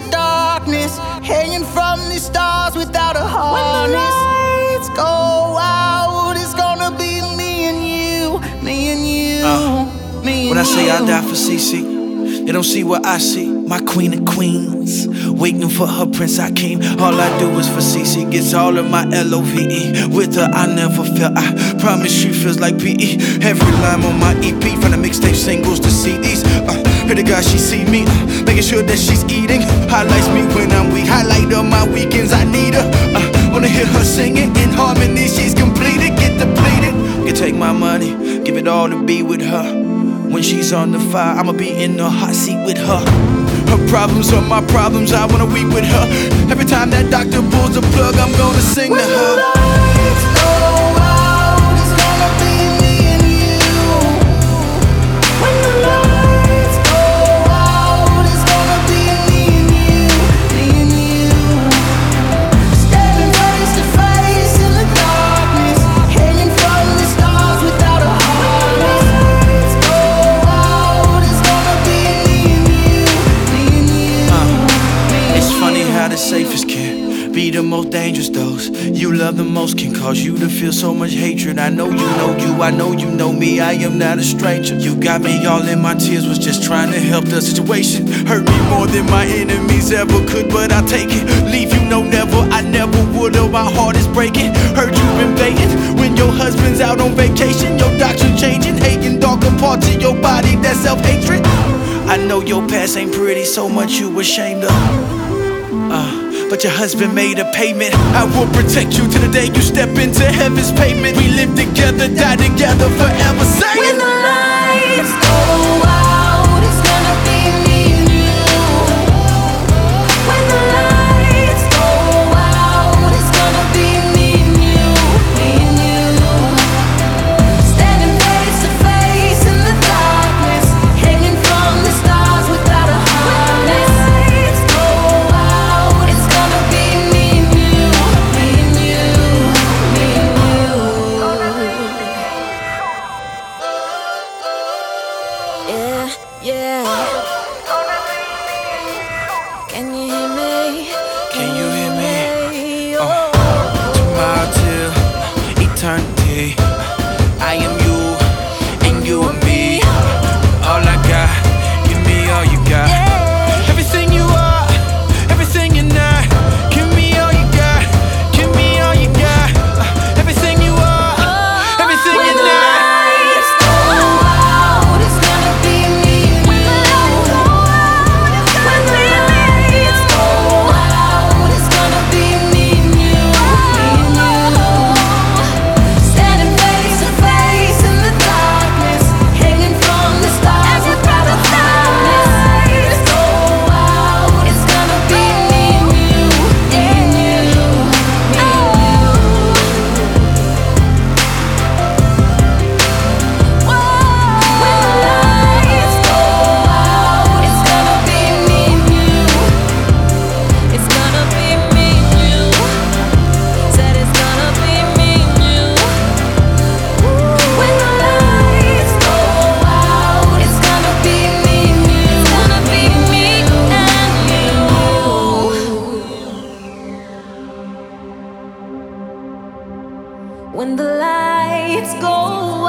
the darkness, hanging from the stars without a harness. When the lights go out, it's gonna be me and you, me and you, me and you. When I say I die for CC, they don't see what I see. My queen of queens, waiting for her prince Hakeem. All I do is for CC, gets all of my LOVE. With her I never felt, I promise she feels like PE. Every line on my EP, from the mixtape singles to CDs. Pray to God she see me, making sure that she's eating. Highlights me when I'm weak, highlight of my weekends, I need her. Wanna hear her singing in harmony, she's completed, get depleted. You take my money, give it all to be with her. When she's on the fire, I'ma be in the hot seat with her. Her problems are my problems, I wanna weep with her. Every time that doctor pulls the plug, I'm gonna sing to her. When the lights go out, it's gonna be me and you. When the lights go out, it's gonna be me and you, me and you. Standing face to face in the darkness, hanging from the stars without a harness. The safest can be the most dangerous. Those you love the most can cause you to feel so much hatred. I know you know you, I know you know me, I am not a stranger. You got me all in my tears, was just trying to help the situation. Hurt me more than my enemies ever could, but I'll take it. Leave you no never, I never would, oh my heart is breaking. Heard you been baiting, when your husband's out on vacation. Your doctrine changing, hating darker parts of your body, that's self-hatred. I know your past ain't pretty, so much you ashamed of. But your husband made a payment. I will protect you till the day you step into heaven's pavement. We live together, die together, forever. Say when the lights go out, it's gonna be me and you. When the lights go out, it's gonna be me and you, me and you. Standing face to face in the darkness, hanging from the stars without a harness. Yeah. Can you hear me? Can you hear me? Tomorrow till eternity, I am you and you are me. All I got, give me all you got. Everything you are, everything you're not. Give me all you got, give me all you got. Everything you are, everything you're not. When the lights go